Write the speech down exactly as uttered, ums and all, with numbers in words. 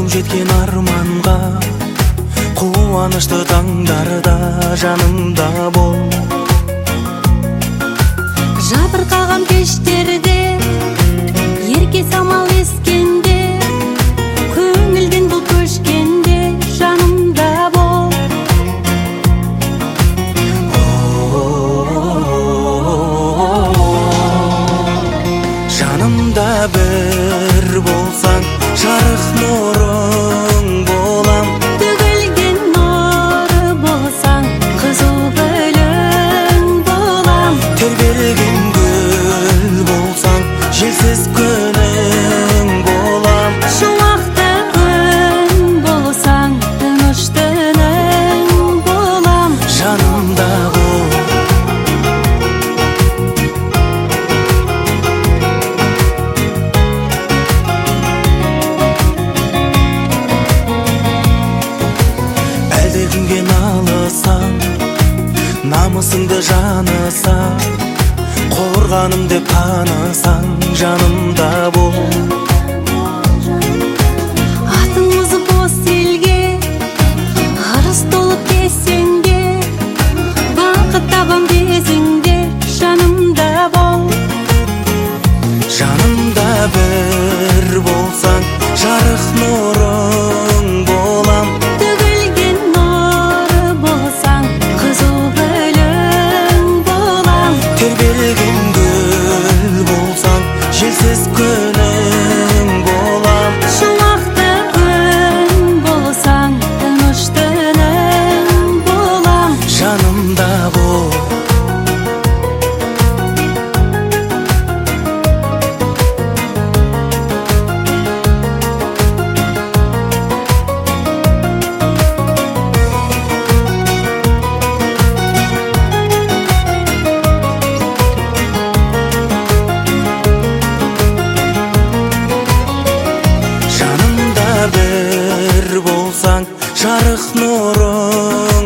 жеткен арманға, қуанышты таңдарда жанымда бол. Жабырқаған кештерде, ерке самал ескенде, көңілден бұл көшкенде жанымда бол. Жанымда бір болсаң, жарық нұрың болам. Төгілген нұры болсаң, қызу гүлің болам. Тербелген гүл болсаң, желсіз күнің болам. Шуақты күн болсаң, тыныш түнің болам. Жанымда бол. Әлде күнге налысаң, намысыңды жанысаң, қорғаным деп танысаң, жанымда бол. Атың озып бос елге, арыс толып кесеңде, бақыт табам десеңде, жанымда бол. Жанымда бір болсаң, жарық нұрың болам. Төгілген нұры болсаң, қызу гүлің болам. Тербелген гүл болсаң, желсіз күнің болам. Шуақты күн болсаң, тыныш түнің болам. Жанымда бол. Жанымда бір болсаң, жарық нұрың